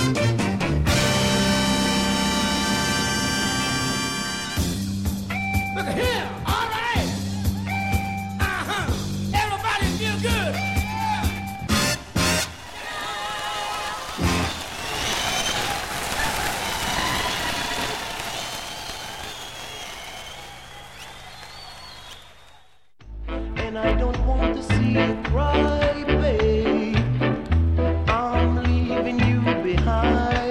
Look here, all right. Everybody feel good. And I don't want to see you cry, babe. I'm leaving you behind.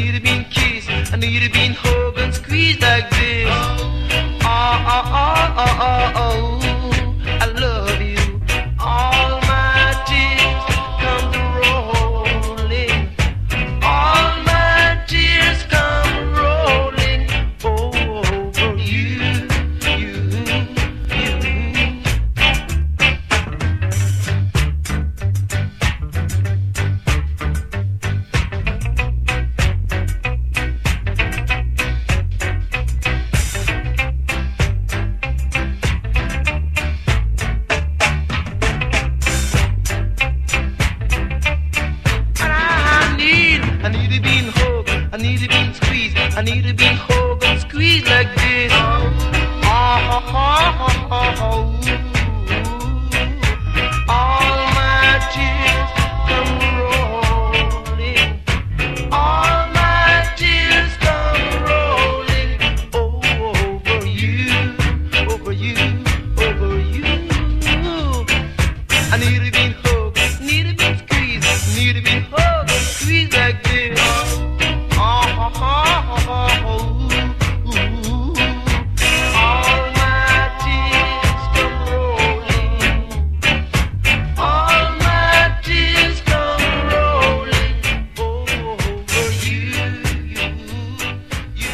need to be kissed, I need to be hugged and squeezed like this. Oh, oh, oh, oh, oh, oh, I love you. All my tears come rolling. All my tears come rolling over you, you, you. I need to be hugged, I need to be squeezed, I need to be hugged and squeezed like this. Oh, oh, oh, oh, oh, oh. All my tears come rolling. All my tears come rolling over you, over you, over you. I need to be hugged, need to be squeezed, need to be hugged and squeezed like this. Oh, oh, oh, oh, oh. All my tears come rolling. All my tears come rolling over you, you, you.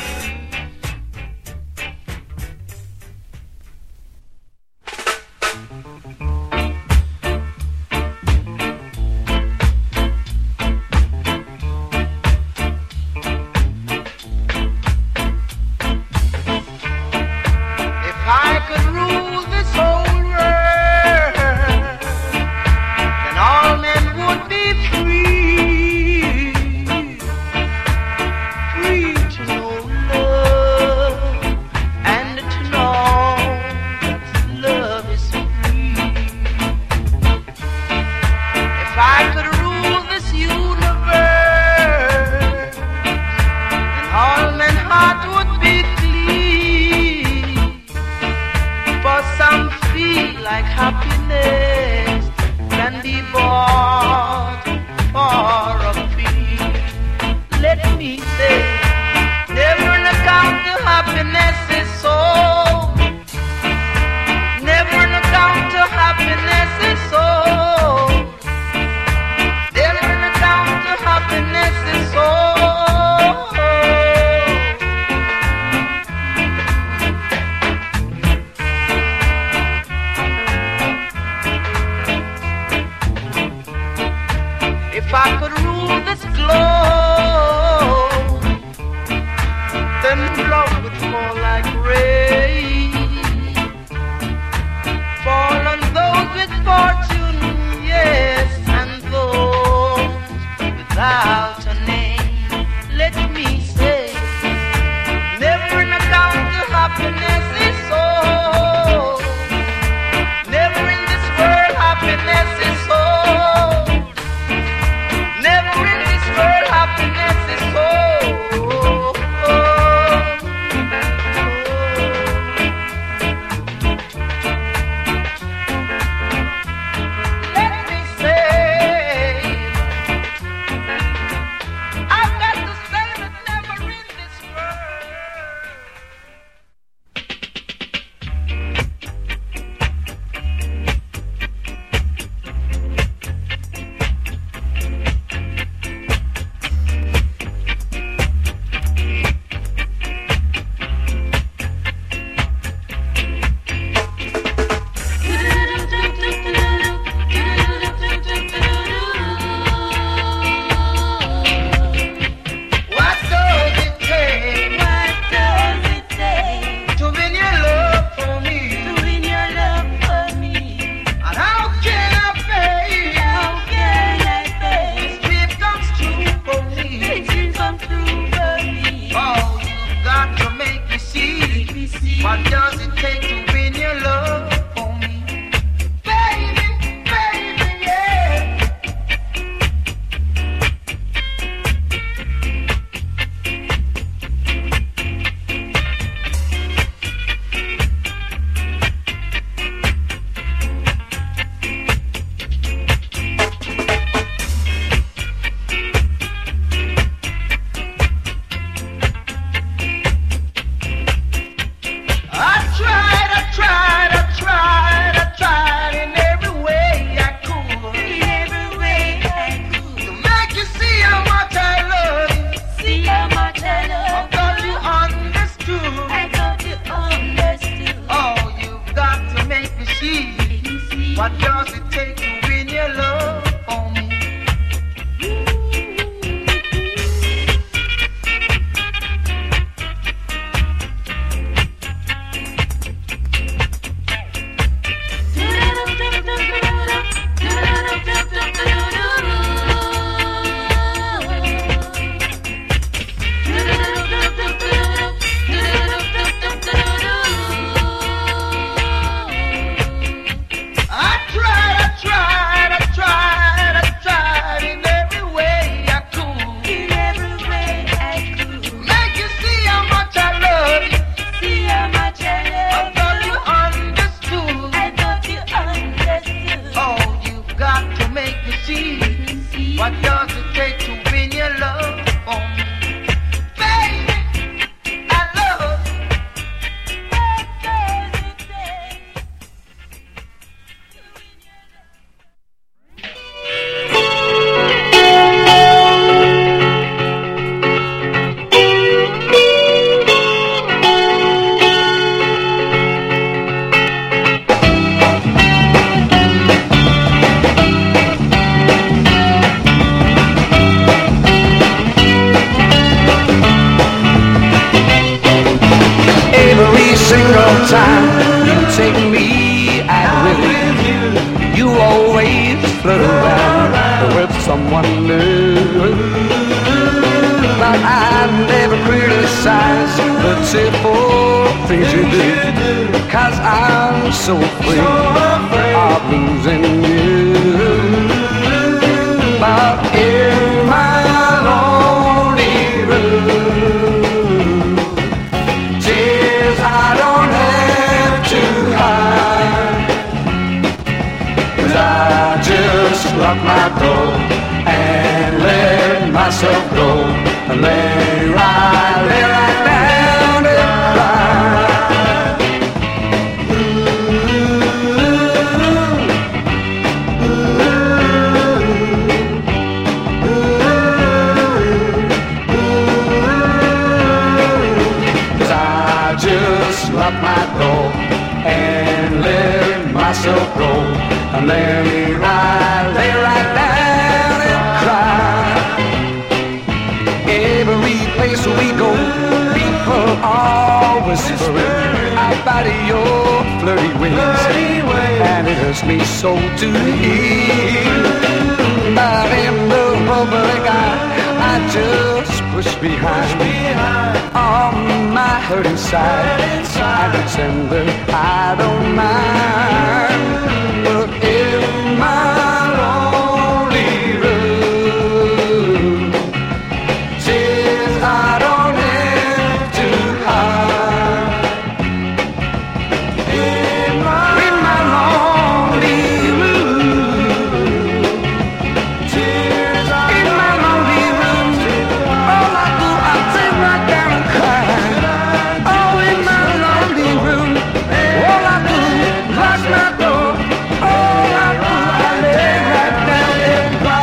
If I could rule this whole world, then all men would be free, free to know love and to know that love is free. If I could rule this universe, then all men's hearts would be clean. For some feel like happiness can be bought for a fee. Let me say, never an account to happiness is sold. Never an account to happiness is sold. Never an account to happiness is sold. If I could rule this globe, What does it take to win your love for me? What does it take to win your love for me? Baby, I love you. What does it take to win your single time you take me out with you, you always flirt around with someone new. But I never criticize the simple things you do, 'cause I'm so afraid of losing you. But in my lonely room, tears I don't have to hide, 'cause I just lock my door and let myself go and lay right down and cry. Lock my door and let myself go and lay right down and cry. Every place we go, people are whispering about your flirty ways, and it hurts me so to hear. But in the public I just push behind on my hurting side, and pretender I don't mind. But in my lonely room, tears I don't have to hide. In my lonely room, tears in my lonely room, all I do I sit right down and cry. Oh, in my lonely room, all I do lock my door. All I do I lay right down and cry.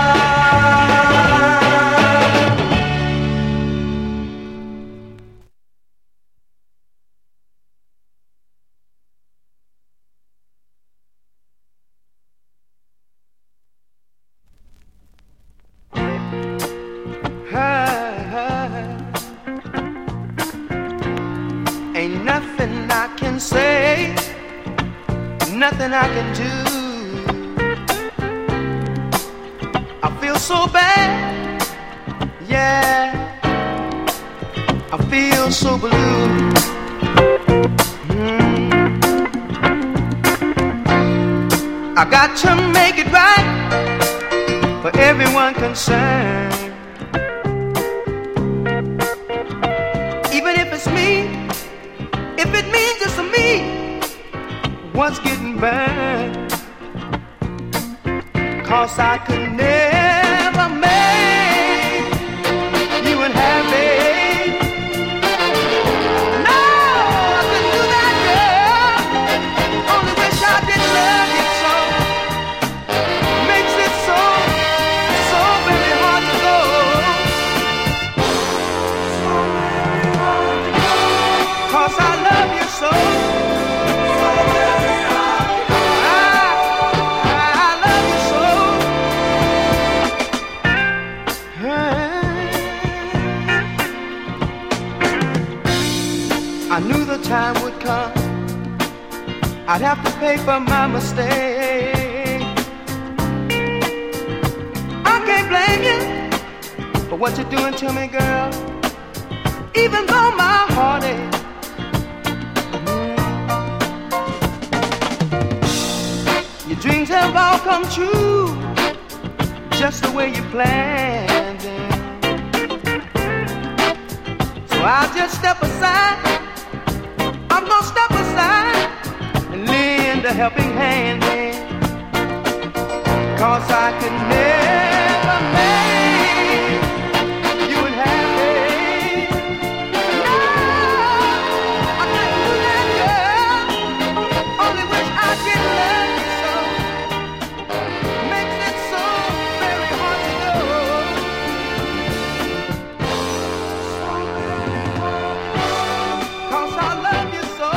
Ain't nothing I can say, nothing I can do. I feel so bad, yeah, I feel so blue. I got to make it right for everyone concerned. Even if it's me, if it means it's me, what's getting burned? 'Cause I could never make you unhappy. No, I couldn't do that, girl. Only wish I didn't love you so. Makes it so very hard to go. So very hard to go. 'Cause I love you so. I knew the time would come I'd have to pay for my mistake. I can't blame you for what you're doing to me, girl, even though my heart aches. Your dreams have all come true, just the way you planned them. So I'll just step aside. I'm gonna step aside and lend a helping hand then, 'cause I could never make you unhappy. No, I couldn't do that, girl. Only wish I could love you so. Makes it so very hard to know. 'Cause I love you so.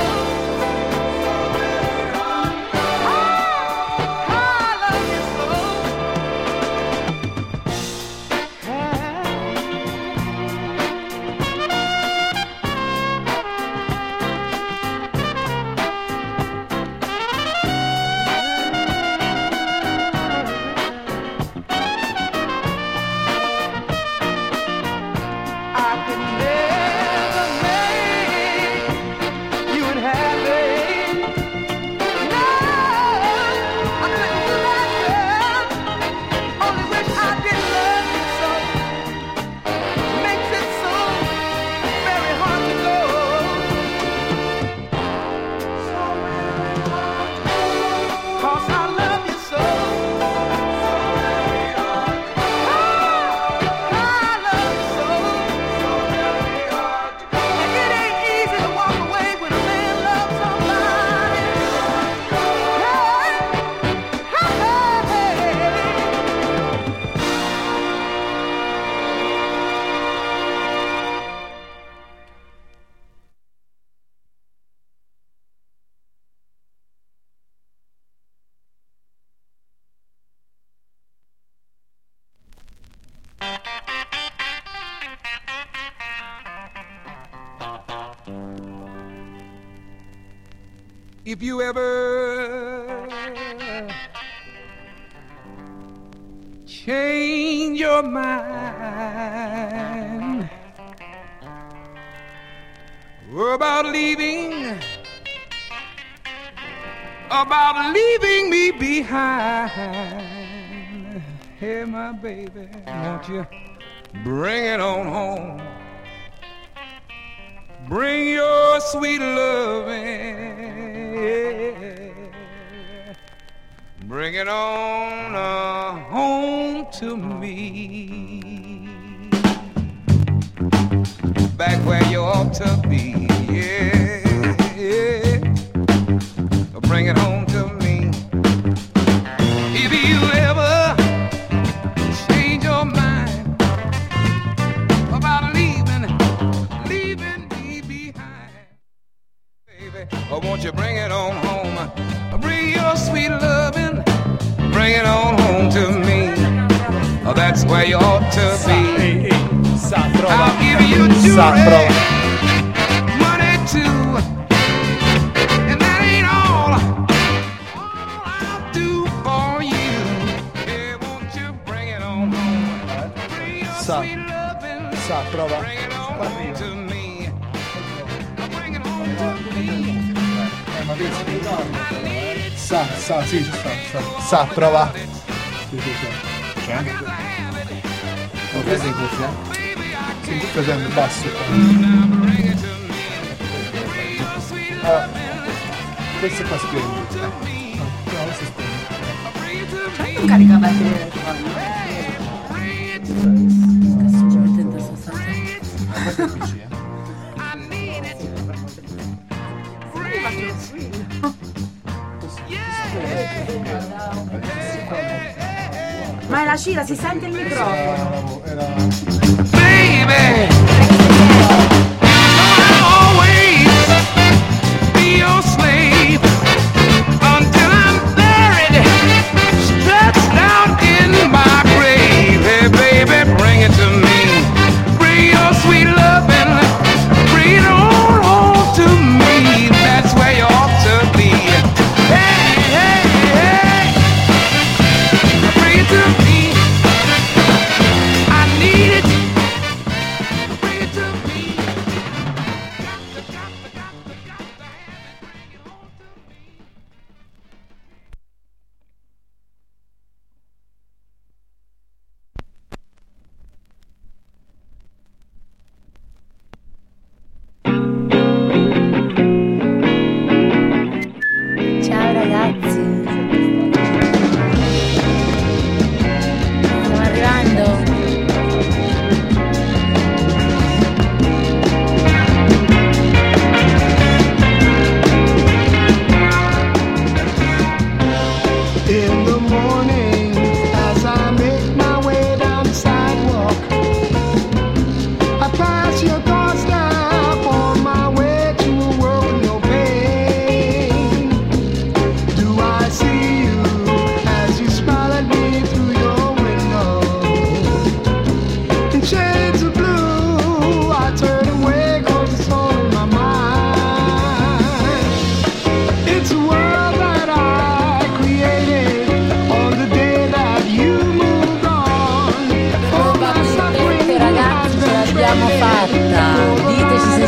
If you ever change your mind about leaving me behind, hey my baby, won't you bring it on home? Bring your sweet loving, bring it on home to me, back where you ought to be, yeah. Bring it home to me. If you ever change your mind about leaving me behind, baby, or won't you bring it on home? Bring your sweet loving, bring it on home to me. Oh, that's where you ought to be. I'll give you jewelry, money too, and that ain't all I'll do for you. Hey, won't you bring it on home? Bring your sweet loving, bring it on home to me. Bring it home to me. Sì, sa, prova. Sì. C'è? Ho preso in cuffia? Sì, in cuffia sembra basso. Allora, questo qua spegno. No, questo spegno. C'è un caricabatterie del telefono? Sto mettendo sostanza. Questo è il PC, Ma è la Cira, si sente il microfono. Baby, I'll always be your slave until I'm buried, stretched out in my grave. Hey baby, bring it to me. Bring your sweet loving, bring it on home to me.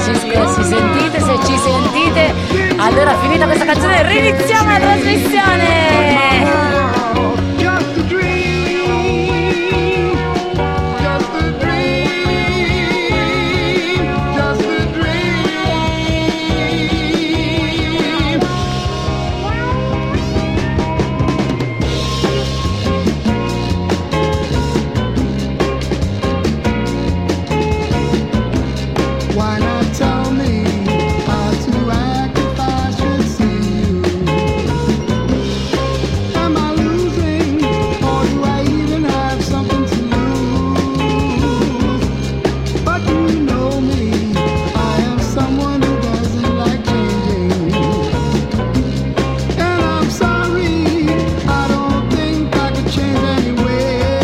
ci sentite, se ci sentite, allora finita questa canzone riniziamo la trasmissione. Just a dream, just a dream, just a dream. Why not tell me how to act if I should see you? Am I losing, or do I even have something to lose? But you know me, I am someone who doesn't like changing. And I'm sorry, I don't think I could change anyway.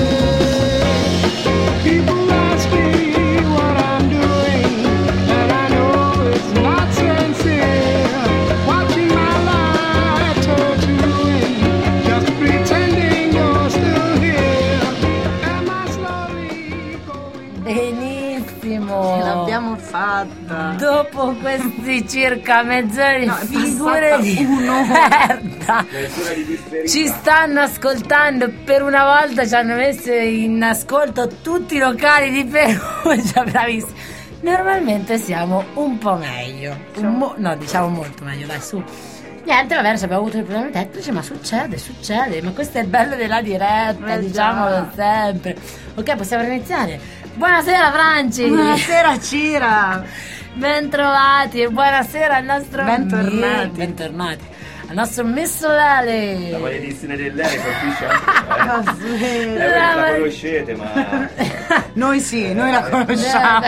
People ask me what I'm doing, and I know it's not sincere. Watching my life turn to ruin, just pretending you're still here. Am I slowly going? Benissimo. L'abbiamo fatta. Dopo questi circa mezz'ora di No, è figure passata di merda, ci stanno ascoltando, per una volta ci hanno messo in ascolto tutti i locali di Perugia, bravissimi. Normalmente siamo un po' meglio, no, diciamo molto meglio, dai, su. Niente, va bene, se abbiamo avuto dei problemi tecnici, ma succede, ma questo è il bello della diretta, diciamolo sempre. Ok, possiamo iniziare. Buonasera Franci. Buonasera Cira. Bentrovati e buonasera al nostro Bentornati. al nostro Miss Lele. La maledizione dell'Ere colpisce anche voi, la conoscete, ma Noi sì, noi la conosciamo.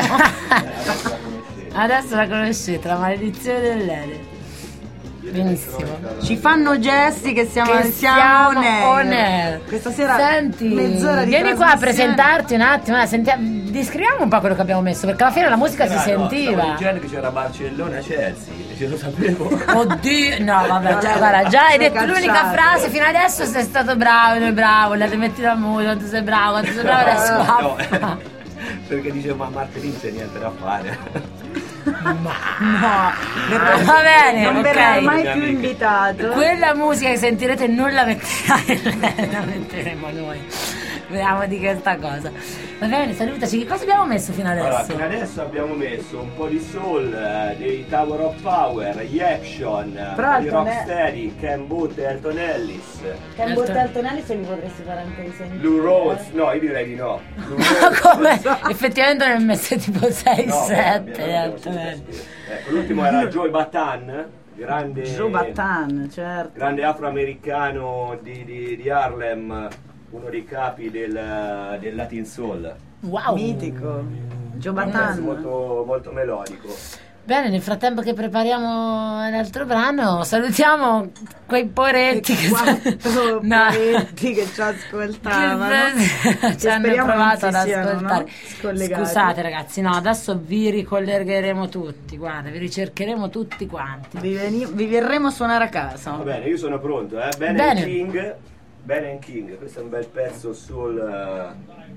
Adesso la conoscete, la maledizione dell'Ele. Benissimo. Ci fanno gesti che siamo Siamo on on air. air. Questa sera Senti, mezz'ora di vieni qua a trasmissione. presentarti un attimo, descriviamo un po' quello che abbiamo messo, perché alla fine la musica si Stavo sentiva. dicendo che c'era Barcellona-Chelsea, ce lo sapevo. Oddio, no vabbè, Vabbè, guarda, già hai sei detto l'unica cacciato. frase fino adesso, sei stato bravo, la metti la musica, quanto sei bravo, adesso No, qua. perché dicevo, ma martedì c'è niente da fare. No, Va bene, non ok. verrà mai più invitato. Quella musica che sentirete non la metterai, la metteremo noi. Vediamo di questa cosa. Va bene, salutaci. Che cosa abbiamo messo fino Allora, adesso? fino adesso abbiamo messo un po' di soul, dei Tower of Power, gli Action, Però di Elton Rocksteady, Ken Booth e Elton Ellis, Che Altonelli se li potresti fare anche risentire. Blue Rose, no, io direi di no. Blue Rose, Come? Effettivamente ne ho messe tipo 6-7. no, abbiamo ecco, l'ultimo era Joe Bataan, grande Joe Bataan, certo. grande afroamericano di Harlem, uno dei capi del Latin Soul. Wow. Mitico. Joe Un pezzo Bataan. molto, molto melodico. Bene, nel frattempo che prepariamo l'altro brano, salutiamo quei poretti che Quattro No. poretti che ci ascoltavano. Che ci hanno speriamo provato non ad si siano, ascoltare. no? Scollegati. Scusate ragazzi, no, adesso vi ricollegheremo tutti, guarda, vi ricercheremo tutti quanti. Vi verremo a suonare a casa. Va bene, io sono pronto, Ben Bene. and King, questo è un bel pezzo sul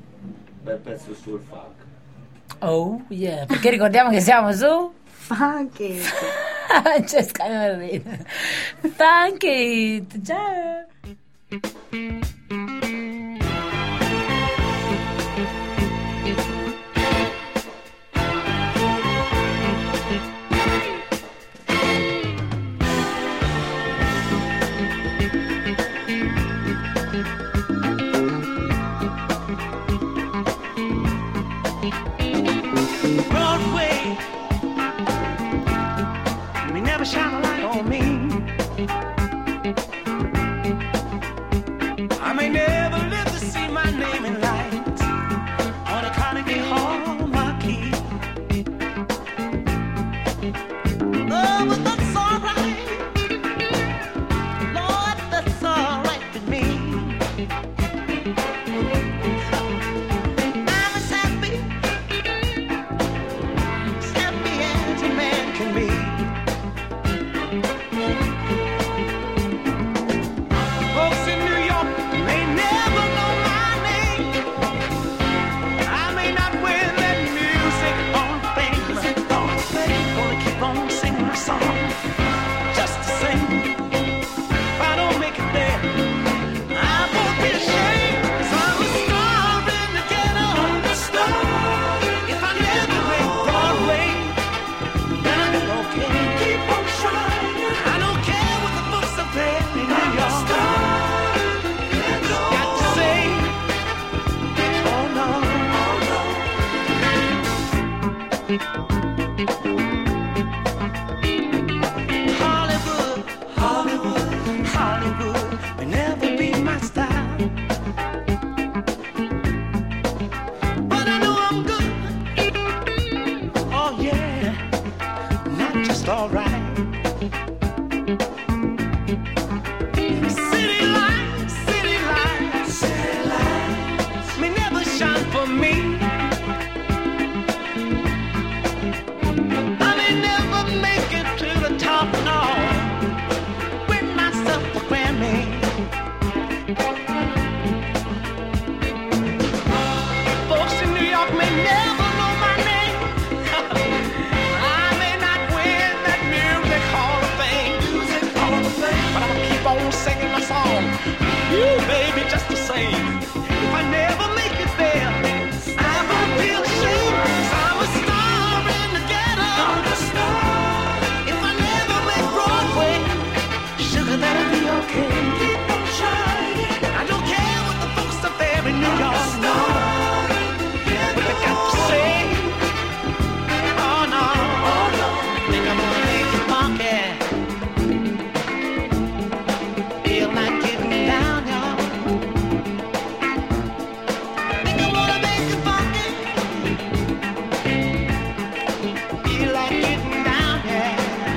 funk. Oh yeah, perché ricordiamo che siamo su Funky. Francesca Norrina. Funky. Ciao. Broadway, you may never shine a light on me. Hollywood, Hollywood, Hollywood may never be my style, but I know I'm good. Oh yeah, not just alright. City lights, city lights, city lights may never shine for me. I may never make it to the top, no, win myself a Grammy. Folks in New York may never know my name. I may not win that music hall of fame, but I'll keep on singing my song, you baby, just the same. If I never make it there, I won't feel ashamed, 'cause I'm a star in the ghetto. If I never make Broadway, sugar, that'll be okay. Keep on shining. I don't care what the folks up there in New York know, what they got to say. Oh no, think I'm gonna make it funky. Feel like getting down, y'all. Think I wanna make it funky. Feel like getting down, yeah.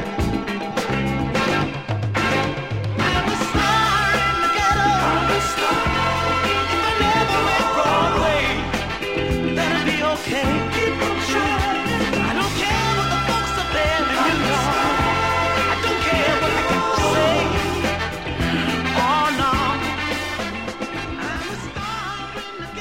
I'm a star in the ghetto. If I never make Broadway, that'll be okay. Keep on shining. I don't care what the folks up there in New York. I don't care what they got to say. Oh no, I'm a star in the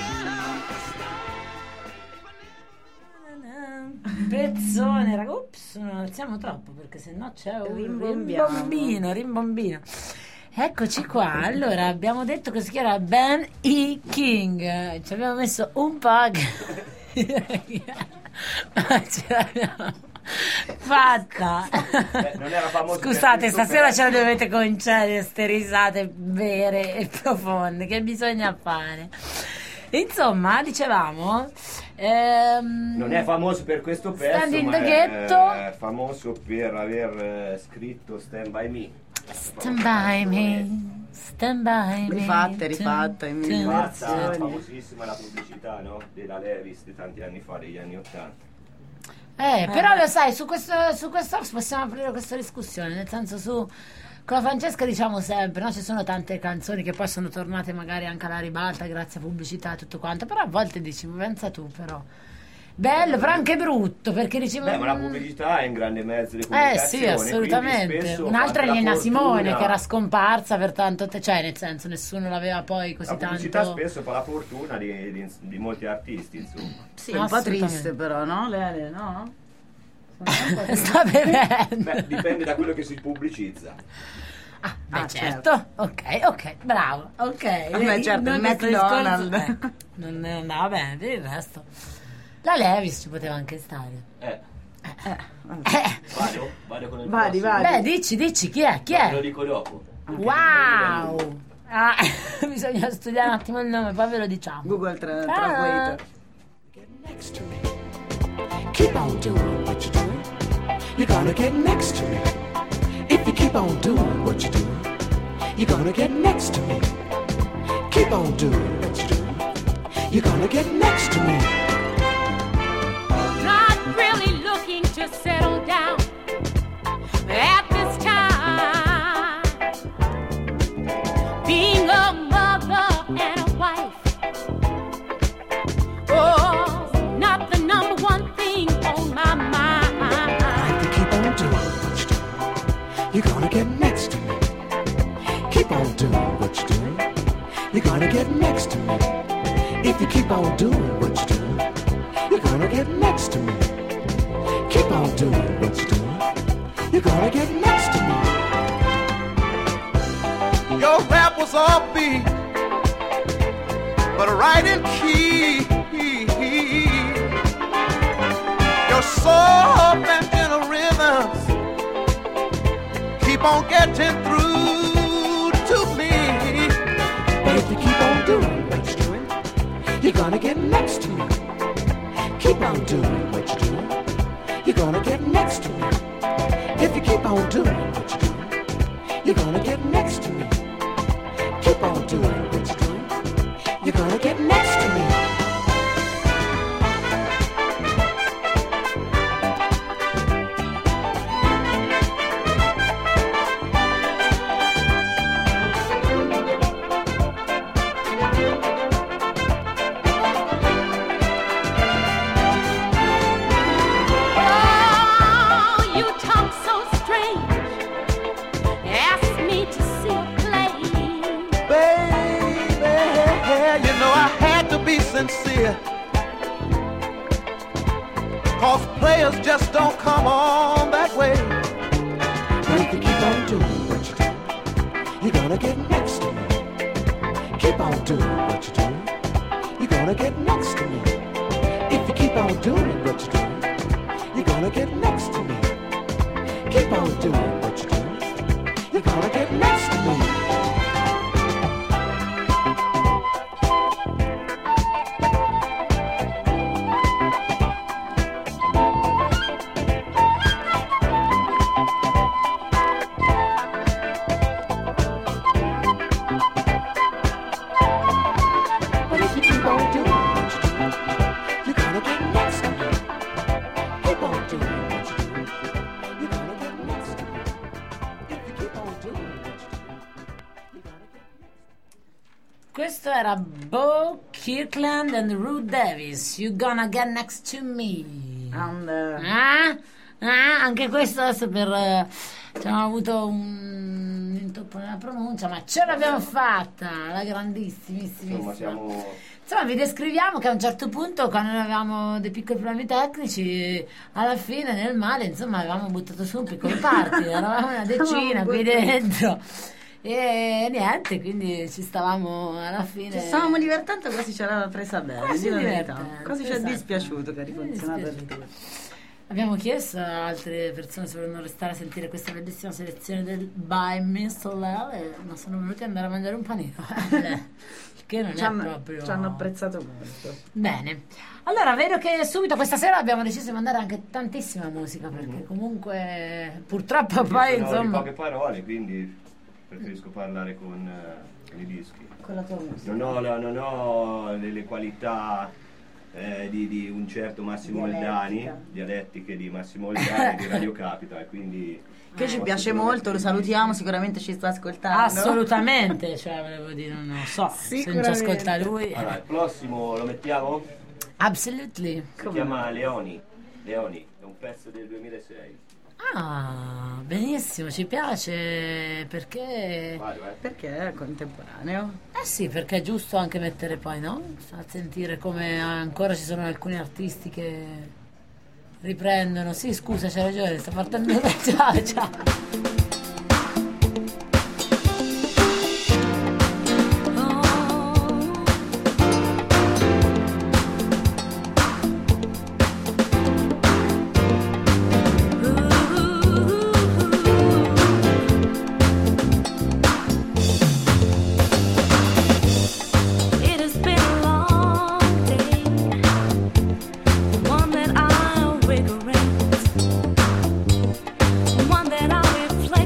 ghetto. Pezzone, raga. Ops, non alziamo troppo perché sennò c'è un rimbombino. Eccoci qua. Allora, abbiamo detto che si chiama Ben E. King. Ci abbiamo messo un po'. Ce l'abbiamo fatta. Non era famoso. Scusate, per stasera questo ce la dovete concedere, ste risate vere e profonde che bisogna fare. Insomma, dicevamo, Non è famoso per questo pezzo, Stand in ma the Ghetto. è famoso per aver scritto Stand By Me. Stand by me, stand by me. Rifatta in mille Fatta, versioni. famosissima la pubblicità, no? Della Levi's di tanti anni fa, degli anni '80. Però lo sai, su questo possiamo aprire questa discussione, nel senso con la Francesca diciamo sempre, no? Ci sono tante canzoni che poi sono tornate magari anche alla ribalta grazie a pubblicità e tutto quanto, però a volte dici, pensa tu però. Bello, però anche brutto, perché dici... Beh, ma la pubblicità è un grande mezzo di comunicazione. Sì, assolutamente. Un'altra è Nina Simone, che era scomparsa per tanto cioè nel senso nessuno l'aveva poi così la tanto... pubblicità spesso fa la fortuna di molti artisti, insomma. Sì, un po' triste però, no? Lele, no? Sta bevendo. Beh, dipende da quello che si pubblicizza. Certo. Ok, bravo. Ok. Vabbè, certo, Non il questo discorso- McDonald's. non andava bene, per il resto. La Levi's ci poteva anche stare. Vado con il Vadi, prossimo. vadi. Beh, dici, chi è? Te lo dico dopo. Wow! Bisogna studiare un attimo il nome, poi ve lo diciamo. Google Translator. Get next to me. Keep on doing what you're doing. You're gonna get next to me. If you keep on doing what you're doing, you're gonna get next to me. Keep on doing what you're doing. You're gonna get next to me. Not really looking to settle down at this time. Being a mother and a wife, oh, not the number one thing on my mind. If you keep on doing what you're doing, you're gonna get next to me. Keep on doing what you're doing. You're gonna get next to me. If you keep on doing what you're doing, you're gonna get next to me. Keep on doing what you're doing. You're gonna get next to me. Your rap was upbeat, but right in key. Your soft and gentle rhythms keep on getting through to me. But if you keep on doing what you're doing, you're gonna get next to me. Keep on doing what you're doing. you're gonna get next to me. If you keep on doing what you're doing, you're gonna get next to me. Keep on doing what you're doing, you're gonna get next to me. Sincere, 'cause players just don't come on that way. But if you keep on doing what you're doing, you're gonna get next to me. Keep on doing what you're doing, you're gonna get next to me. If you keep on doing what you're doing, you're gonna get next to me. Keep on doing what you're doing, you're gonna get next to me. Questo era Bo Kirkland and Ruth Davis, You Gonna Get Next to Me. Anche questo adesso per abbiamo avuto un intoppo nella pronuncia, ma ce l'abbiamo fatta, la grandissimissima. Insomma, vi descriviamo che a un certo punto, quando noi avevamo dei piccoli problemi tecnici, alla fine nel male, insomma, avevamo buttato su un piccolo party, eravamo una decina qui dentro. E niente, quindi ci stavamo alla fine. Ci stavamo divertendo, quasi ce l'aveva presa bene. Quasi ci è esatto. dispiaciuto che ha rifunzionato il tutto. Abbiamo chiesto a altre persone se volevano restare a sentire questa bellissima selezione del By Mr. Lel, ma sono venuti ad andare a mangiare un panino. Che non è proprio. Ci hanno apprezzato molto. Bene. Allora, vedo che subito questa sera abbiamo deciso di mandare anche tantissima musica, perché comunque purtroppo poi insomma. Poche parole, quindi preferisco parlare con i dischi. Con la tua musica. Non ho le qualità di un certo Massimo Oldani, dialettiche di Massimo Oldani di Radio Capital, quindi che ci piace molto, lo salutiamo, sicuramente ci sta ascoltando. Assolutamente, cioè volevo dire, non so, se non ci ascolta lui. Allora, il prossimo lo mettiamo? Absolutely. Si chiama Leoni, è un pezzo del 2006. Ah, benissimo, ci piace perché perché è contemporaneo. Sì, perché è giusto anche mettere poi, no? A sentire come ancora ci sono alcuni artisti che riprendono. Sì, scusa, c'hai ragione, sta partendo. Ciao. One that I will reflect.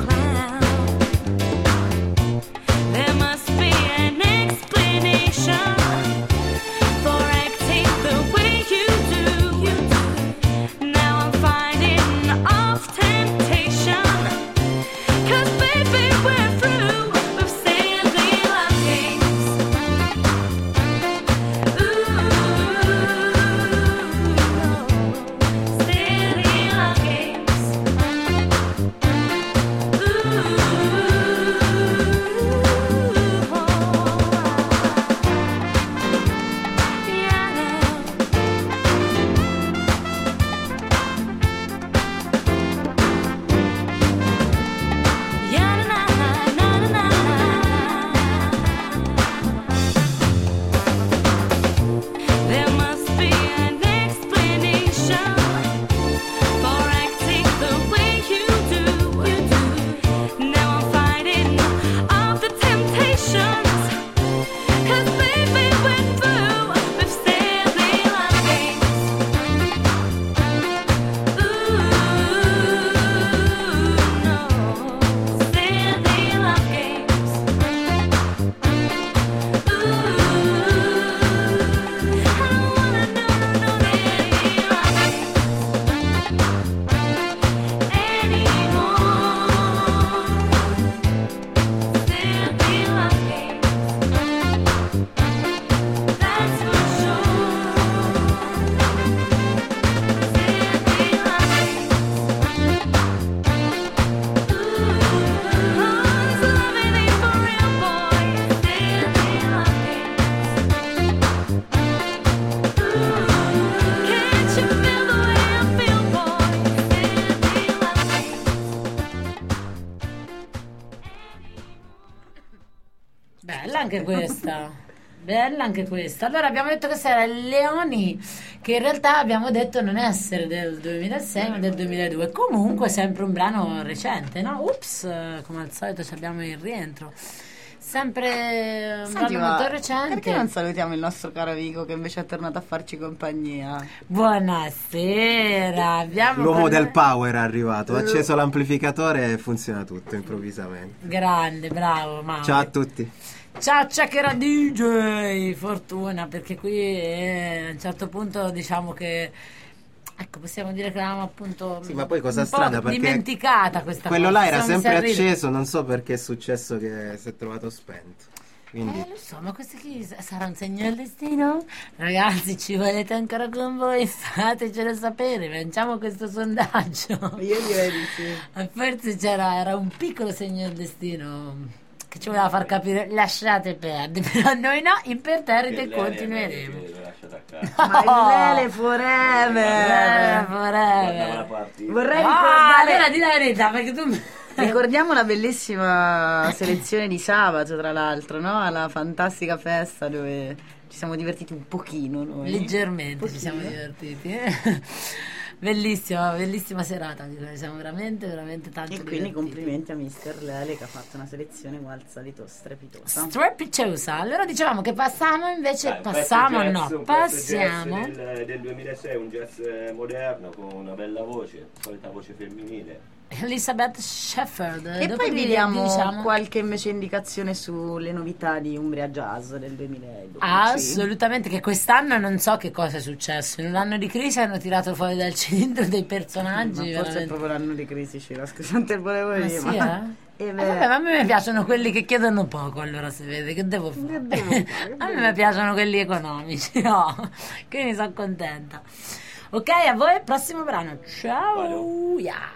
anche questa. Bella anche questa. Allora abbiamo detto che era Leoni, che in realtà abbiamo detto non essere del 2006 ma del 2002. Comunque sempre un brano recente, no? Ups, come al solito abbiamo il rientro. Sempre un brano molto recente. Perché non salutiamo il nostro caro amico che invece è tornato a farci compagnia? Buonasera. L'uomo del power è arrivato, ha acceso l'amplificatore e funziona tutto improvvisamente. Grande, bravo Mauro. Ciao a tutti. Ciao Ciacchera DJ, fortuna, perché qui a un certo punto diciamo che ecco, possiamo dire che eravamo appunto sì, ma poi cosa strana perché dimenticata questa quello cosa. Là era sempre acceso, non so perché è successo che si è trovato spento. Quindi... lo so, ma questo qui sarà un segno del destino? Ragazzi, ci volete ancora con voi? Fatecelo sapere, facciamo questo sondaggio. Io direi di sì. Forse era un piccolo segno del destino che ci voleva far capire, lasciate perdere, però noi no, imperterrite continueremo. Ma il Lele forever. Vorrei ricordare allora di la verità, perché tu ricordiamo la bellissima selezione di sabato, tra l'altro, no? Alla fantastica festa dove ci siamo divertiti un pochino noi. Leggermente ci siamo divertiti. Bellissima, bellissima serata, siamo veramente tanto e quindi divertiti. Complimenti a Mister Lele che ha fatto una selezione come al solito strepitosa. Allora dicevamo che passiamo invece, passiamo del 2006, un jazz moderno con una bella voce, solita voce femminile, Elizabeth Shepherd. E poi vediamo qualche invece indicazione sulle novità di Umbria Jazz del 2012. Assolutamente, che quest'anno non so che cosa è successo. In un anno di crisi hanno tirato fuori dal cilindro dei personaggi. Ma forse è proprio l'anno di crisi, non te lo volevo dire. Sì, vabbè, ma a me piacciono quelli che chiedono poco, allora si vede che devo fare. A me piacciono quelli economici, no? Quindi sono contenta. Ok, a voi prossimo brano. Ciao. Yeah.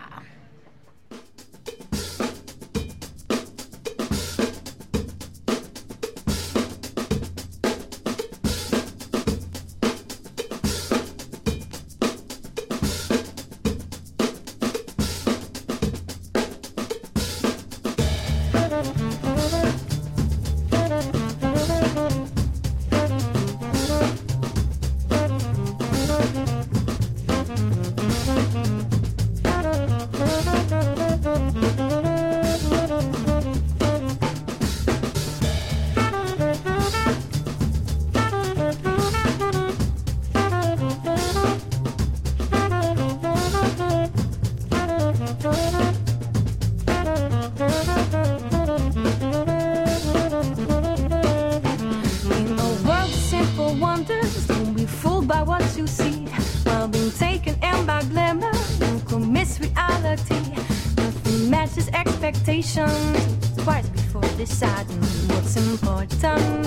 expectations twice before deciding what's important.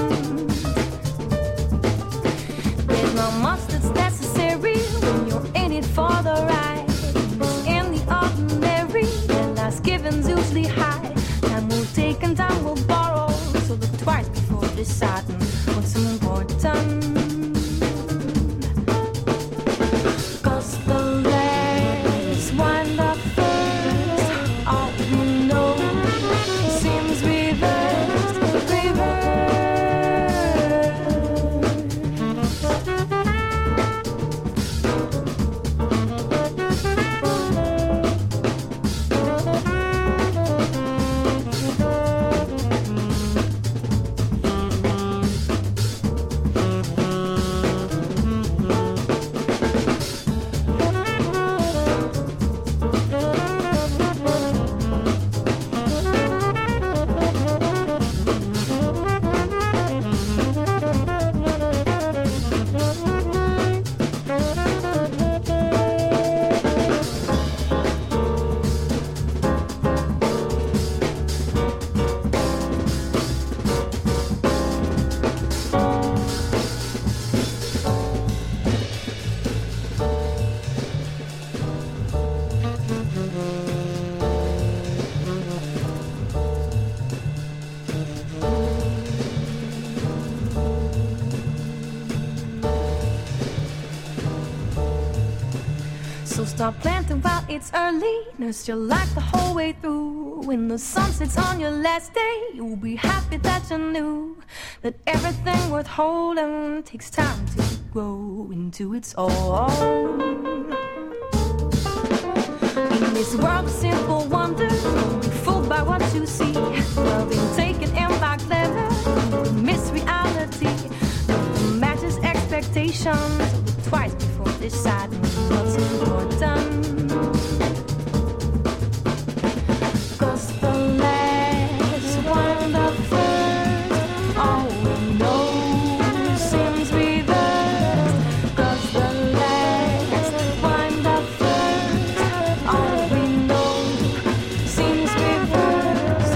There's no much that's necessary when you're in it for the ride. In the ordinary, the last given's usually high. Time will take and time will borrow, so the twice before deciding what's important. Cause the last wind up first, all you know seems reversed, so stop planting while it's early. Nurse your life the whole way through. When the sun sets on your last day, you'll be happy that you knew that everything worth holding takes time to grow into its own. In this world of simple wonder, don't be fooled by what you see. Loving taken in like leather, miss reality. Nothing matches expectations. Twice before deciding what's important. Cause the last wind up first, all we know seems reversed. Cause the last wind up first, all we know seems reversed,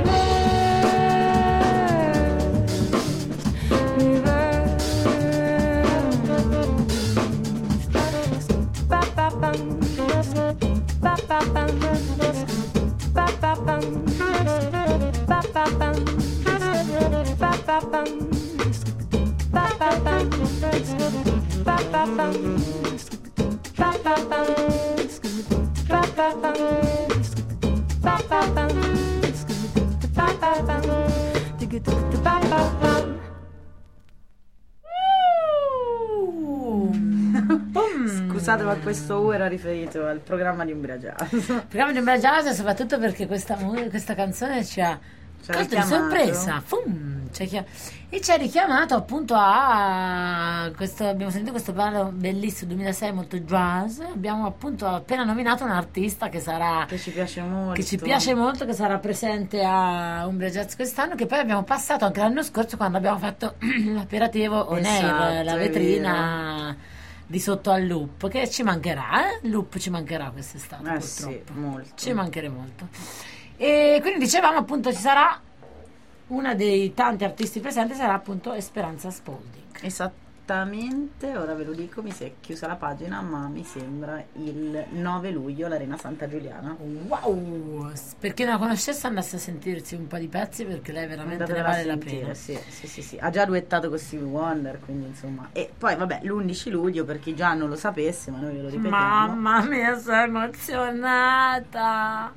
Scusate, ma questo era riferito al programma di Umbria Jazz. Il programma di Umbria Jazz, soprattutto perché questa canzone ci ha colto di sorpresa. E ci ha richiamato appunto a questo. Abbiamo sentito questo brano bellissimo 2006, molto jazz. Abbiamo appunto appena nominato un artista che ci piace molto, che sarà presente a Umbria Jazz quest'anno, che poi abbiamo passato anche l'anno scorso quando abbiamo fatto l'aperitivo on air, la vetrina di sotto al Loop, che ci mancherà, il Loop ci mancherà quest'estate, purtroppo. Sì, molto. Ci mancherà molto. E quindi dicevamo appunto ci sarà una dei tanti artisti presenti, sarà appunto Esperanza Spalding. Esattamente, ora ve lo dico, mi si è chiusa la pagina, ma mi sembra il 9 luglio all'Arena Santa Giuliana. Wow! Per chi non la conoscesse andasse a sentirsi un po' di pezzi, perché lei veramente ne vale la pena. Sì. Ha già duettato con Stevie Wonder, quindi insomma. E poi vabbè, l'11 luglio, per chi già non lo sapesse, ma noi ve lo ripetiamo. Mamma mia, sono emozionata!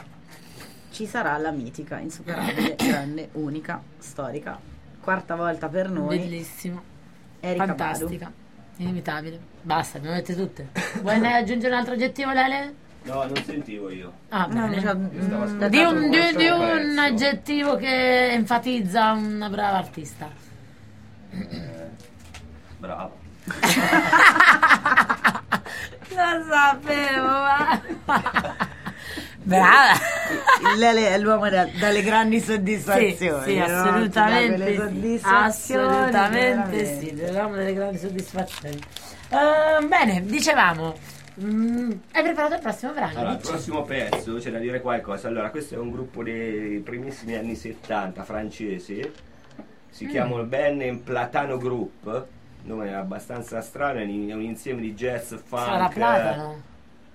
Ci sarà la mitica, insuperabile, grande, unica, storica, quarta volta per noi. Bellissimo. Erika Fantastica. Badu. Inimitabile. Basta, ne avete tutte. Vuoi aggiungere un altro aggettivo, Lele? No, non sentivo io. Ah, bene. Di un aggettivo che enfatizza una brava artista. Brava. Lo sapevo, ma... Brava. Lele è l'uomo dalle grandi soddisfazioni. Sì, assolutamente sì. Assolutamente sì, l'uomo delle grandi soddisfazioni. Bene, dicevamo Hai preparato il prossimo brano? Allora, il dici? prossimo pezzo c'è da dire qualcosa. Allora, questo è un gruppo dei primissimi anni 70 francese. Si chiama il band Platano Group. Nome abbastanza strano, è un insieme di jazz, funk. Sarà Platano?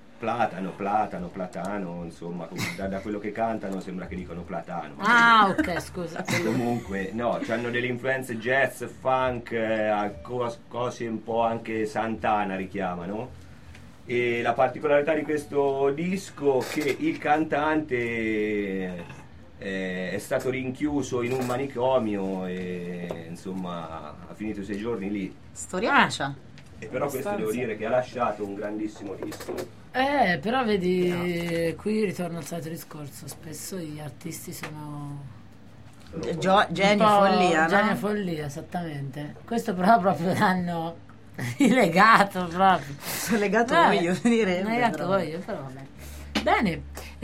Platano, insomma, da quello che cantano sembra che dicono Platano. Ah, ok, scusa. Comunque, no, hanno delle influenze jazz, funk, cose un po' anche Santana richiamano. E la particolarità di questo disco è che il cantante è stato rinchiuso in un manicomio e insomma ha finito i suoi giorni lì. Storiaccia. E però questo devo dire che ha lasciato un grandissimo disco. Però vedi, qui ritorno al solito discorso, spesso gli artisti sono Genio un po' follia, no? genio follia, esattamente. Questo però proprio l'hanno legato proprio. Sono legato voglio dire. Legato voglio, però vabbè. Bene.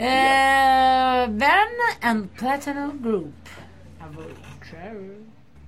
Ben and Platano Group. A voi. Ciao.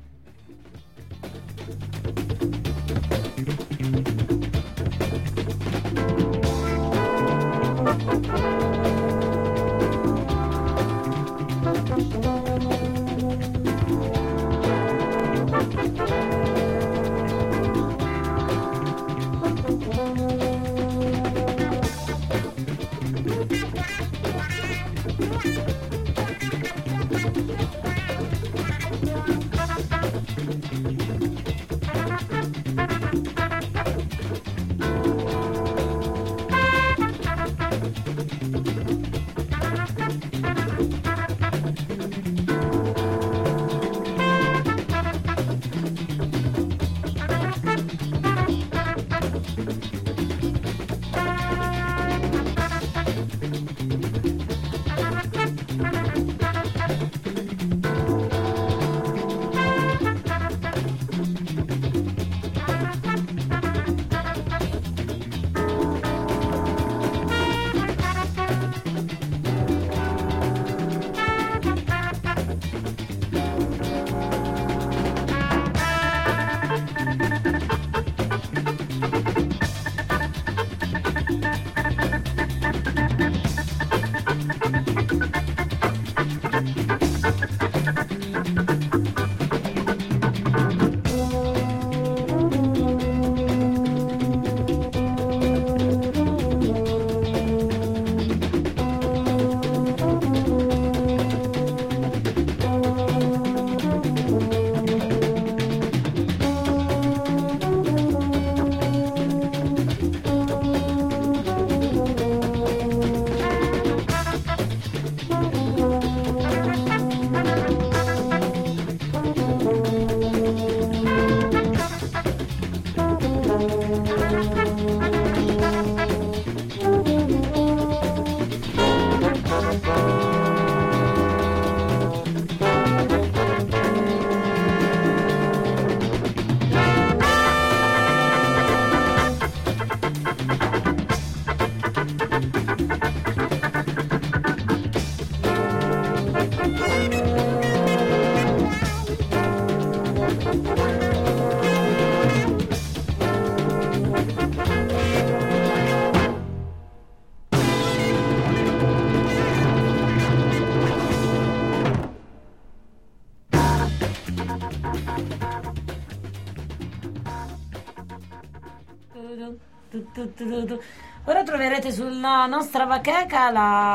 Ora troverete sulla nostra bacheca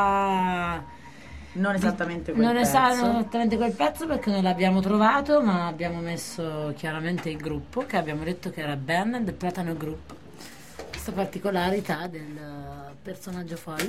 la... Non esattamente quel non pezzo. esattamente quel pezzo perché non l'abbiamo trovato, ma abbiamo messo chiaramente il gruppo che abbiamo detto che era Ben and the Platano Group. Questa particolarità del personaggio folle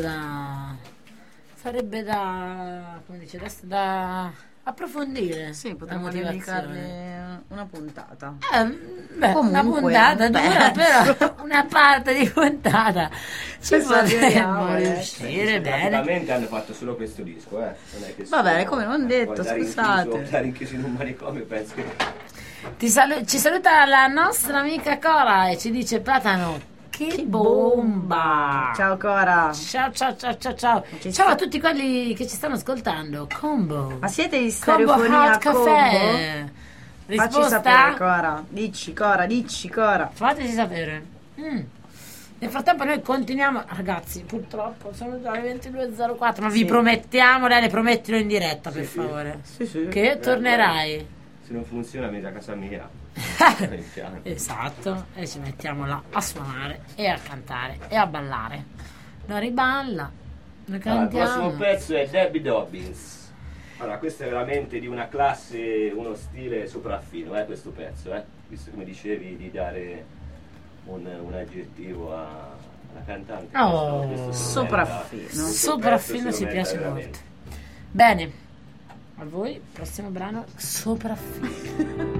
sarebbe da come dice adesso, da approfondire. Sì, potremmo dedicarle una puntata. Comunque, una puntata dura, però una parte di puntata ci potremmo riuscire bene. Praticamente hanno fatto solo questo disco, non è che va bene, come non detto, scusate. Stare rinchiuso in un manicomio, penso che... Ci saluta la nostra amica Cora e ci dice Platano, che bomba! Ciao Cora! Ciao a tutti quelli che ci stanno ascoltando. Combo! Ma siete in Combo stereofonia Hot Caffè? Facci sapere Cora. Dici Cora. Fateci sapere. Nel frattempo noi continuiamo, ragazzi, purtroppo sono già le 22.04, ma vi promettiamo, lei le promettilo in diretta, per favore, che tornerai. Se non funziona vieni a casa mia. Esatto, e ci mettiamo là a suonare e a cantare e a ballare. Lo riballa, lo cantiamo. Il prossimo pezzo è Debbie Dobbins. Allora, questo è veramente di una classe, uno stile sopraffino, questo pezzo, visto che mi dicevi di dare un aggettivo alla cantante. Questo sopraffino ci piace molto. Bene, a voi, prossimo brano, sopraffino.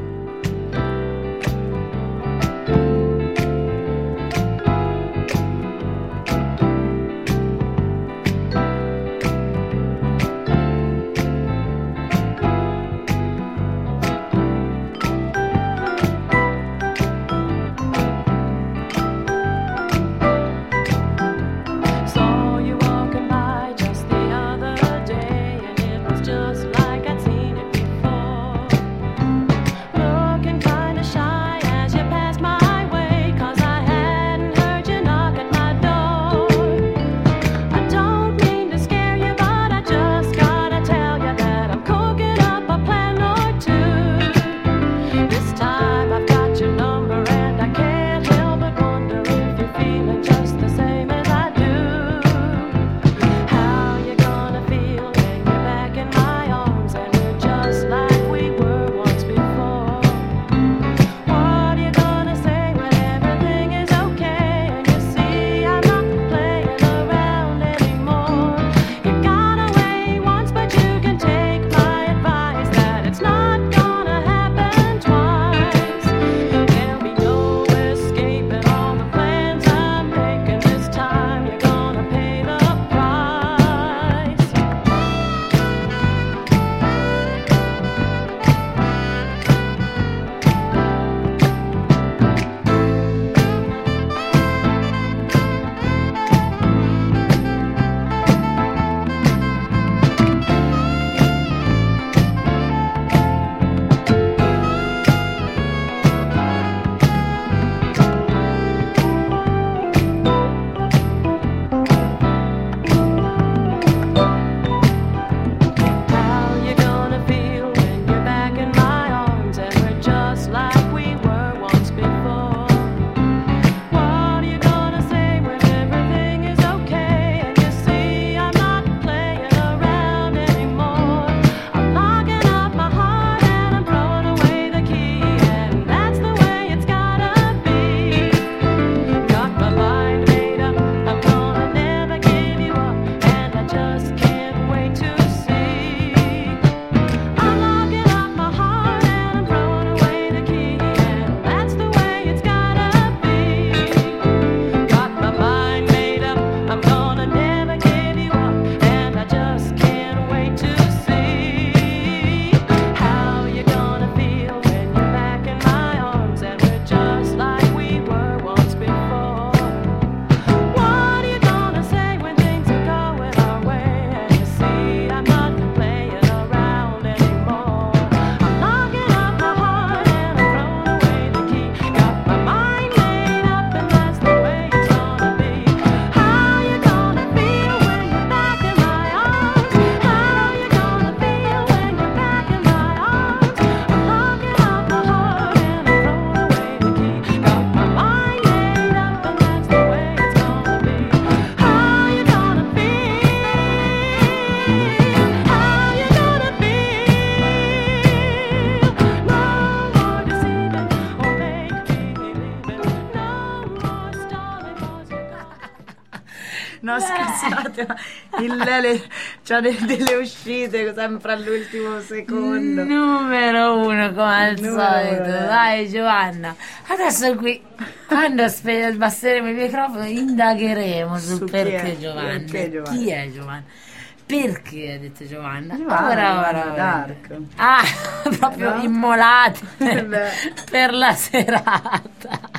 No, scherzate, ma il Lele c'ha delle uscite sempre all'ultimo secondo. Numero uno come al solito. Dai Giovanna, adesso qui quando abbasseremo il microfono indagheremo su perché Giovanna. Chi è Giovanna? Perché ha detto Giovanna? Giovanna D'Arco. Ah, proprio no? Immolati per la serata.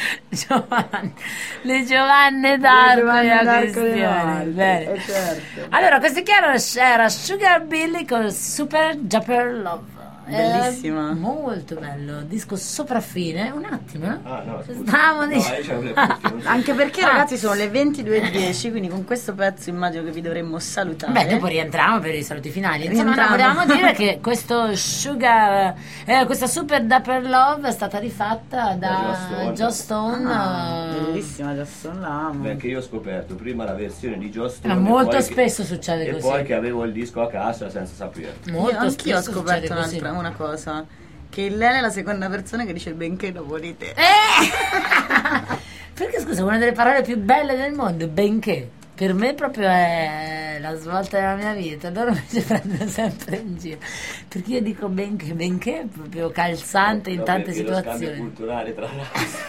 Le Giovanne d'Arco la questione. Bene. Certo. Allora, questo chiaro era Sugar Billy con Super Jumper Love. Bellissima. Molto bello. Disco sopraffine. Un attimo, no? Ah, no, scusa. Stavamo No, dicendo. io c'avevo le cuffie, non so. Anche perché ragazzi sono le 22:10, quindi con questo pezzo immagino che vi dovremmo salutare. Beh, dopo rientriamo per i saluti finali. Insomma, no, Rientriamo. volevamo dire che questo questa Super Dapper Love è stata rifatta da Joss Stone. Bellissima Joss Stone, l'amo. Beh, che io ho scoperto prima la versione di Joss Stone Ma molto e poi spesso succede e così. poi che avevo il disco a casa senza saperlo. Molto Anch'io ho spesso scoperto succede così. una cosa, che Lele è la seconda persona che dice benché dopo di te. Perché scusa, una delle parole più belle del mondo, benché. Per me proprio è la svolta della mia vita. Loro mi si prendono sempre in giro. Perché io dico benché è proprio calzante in tante Lo scambio situazioni. culturale tra razze.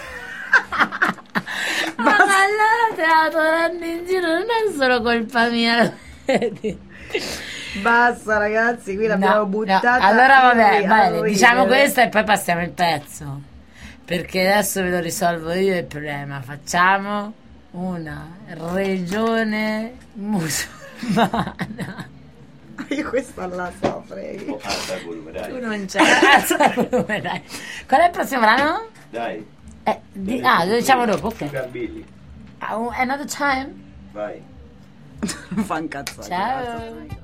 Ma allora te la prendo in giro, non è solo colpa mia. Vedi? Basta ragazzi, qui l'abbiamo buttata. Allora vabbè, qui a bene, ridere. diciamo questa e poi passiamo il pezzo. Perché adesso ve lo risolvo io il problema. Facciamo una regione musulmana. Io questa la so, prego. Alza il volume, dai. Tu non c'è. Alza il volume, dai. Qual è il prossimo brano? Dai. Lo diciamo dopo, ok. Sugar Billy. Another time. Vai. Non fa un cazzo. Ciao.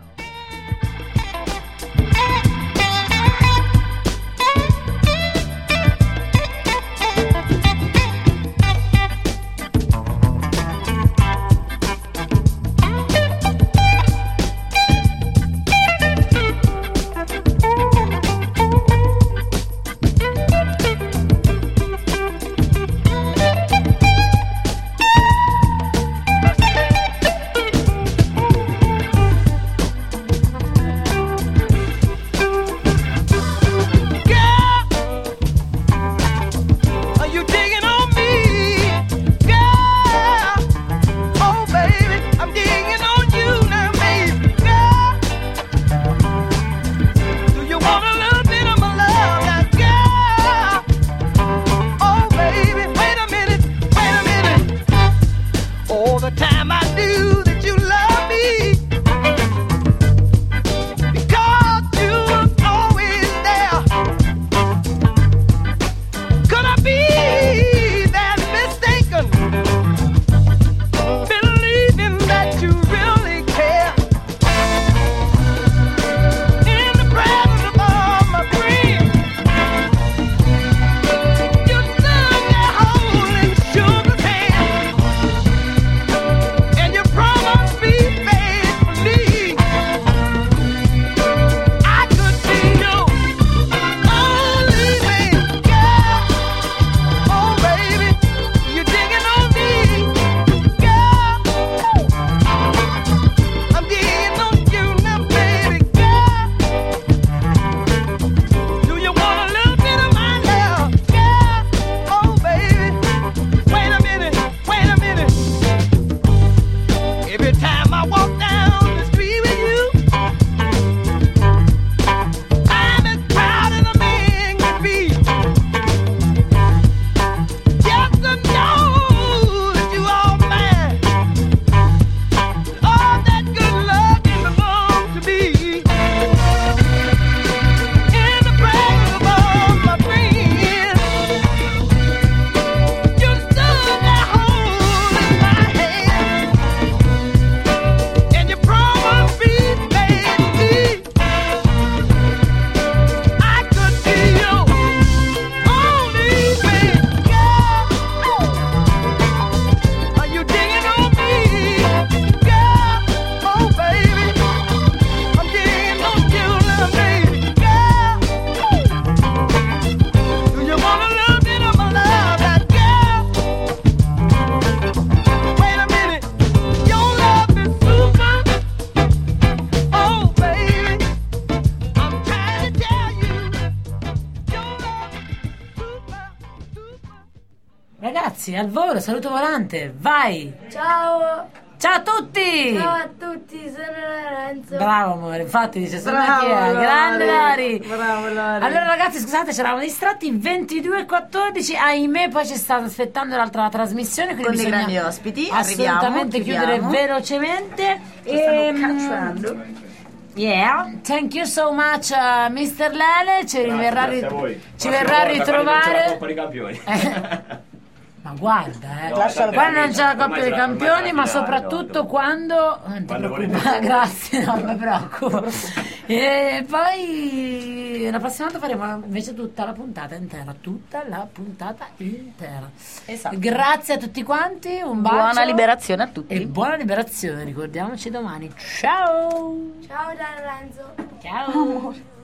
Ragazzi, al volo, saluto volante, vai! Ciao! Ciao a tutti! Ciao a tutti, sono Lorenzo. Bravo amore, infatti dice sono Bravo, Mattia, grande Lari! Bravo Lari. Allora ragazzi, scusate, ci eravamo distratti, 22:14, ahimè, poi ci sta aspettando l'altra trasmissione, quindi Con dei bisogna grandi ospiti, assolutamente arriviamo, chiudere chiudiamo. velocemente. Ci stanno cacciando. Yeah, thank you so much Mr. Lele, ci verrà a ritrovare. La Coppa dei Campioni. Ma guarda, No, quando non c'è la Coppa ormai dei c'è la Campioni, ma finale, soprattutto quando non ti Quando preoccupare, volete. grazie, non mi preoccupo. E poi la prossima volta faremo invece tutta la puntata intera, Esatto. Grazie a tutti quanti, un bacio. Buona liberazione a tutti. E buona liberazione, ricordiamoci domani. Ciao. Ciao da Lorenzo. Ciao.